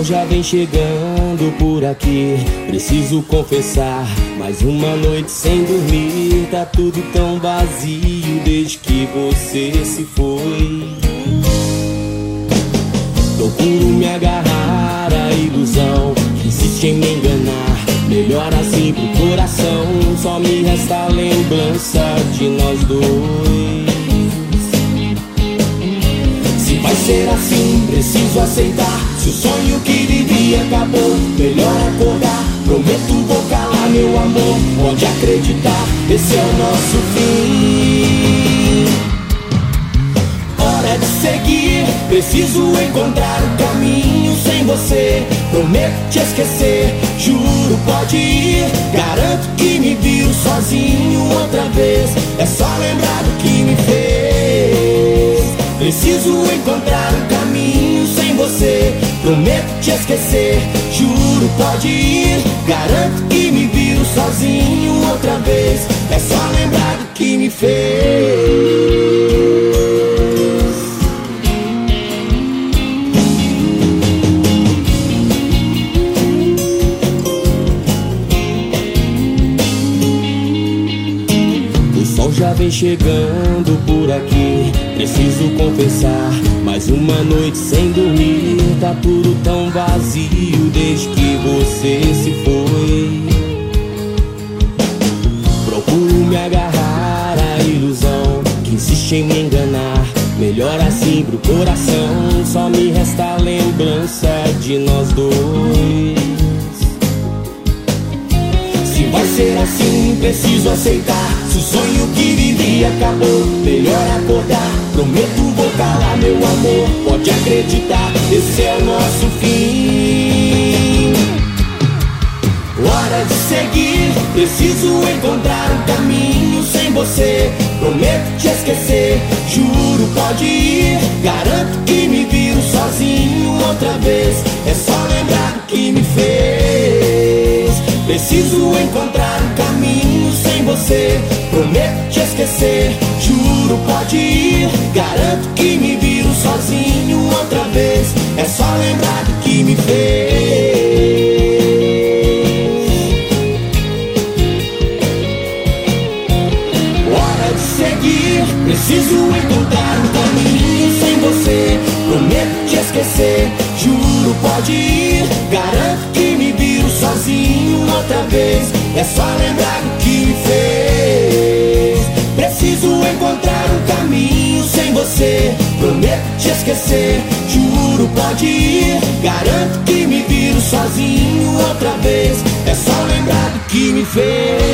já vem chegando por aqui. Preciso confessar, mais uma noite sem dormir. Tá tudo tão vazio desde que você se foi. Procuro me agarrar à ilusão que insiste em me enganar. Melhor assim pro coração, só me resta a lembrança de nós dois. Se vai ser assim, preciso aceitar. Se o sonho que vivi acabou, melhor acordar. Prometo vou calar, meu amor, pode acreditar, esse é o nosso fim. Hora de seguir, preciso encontrar o caminho sem você. Prometo te esquecer, juro pode ir. Garanto que me viu sozinho outra vez. É só lembrar do que me fez. Preciso encontrar um caminho sem você. Prometo te esquecer, juro pode ir. Garanto que me viu sozinho outra vez. É só lembrar do que me fez. Já vem chegando por aqui. Preciso confessar, mais uma noite sem dormir. Tá tudo tão vazio desde que você se foi. Procuro me agarrar à ilusão que insiste em me enganar. Melhor assim pro coração, só me resta a lembrança de nós dois. Se vai ser assim, preciso aceitar. Se o sonho que vivi acabou, melhor acordar. Prometo vou calar, meu amor, pode acreditar, esse é o nosso fim. Hora de seguir, preciso encontrar um caminho sem você. Prometo te esquecer, juro pode ir. Garanto que me viro sozinho outra vez. É só lembrar do que me fez. Preciso encontrar um caminho sem você. Prometo te esquecer, juro pode ir. Garanto que me viro sozinho outra vez. É só lembrar do que me fez. Hora de seguir, preciso encontrar um caminho sem você. Prometo te esquecer, juro pode ir. Garanto que me viro sozinho outra vez. É só lembrar do que me fez. Preciso encontrar um caminho sem você. Prometo te esquecer, juro pode ir. Garanto que me viro sozinho outra vez. É só lembrar do que me fez.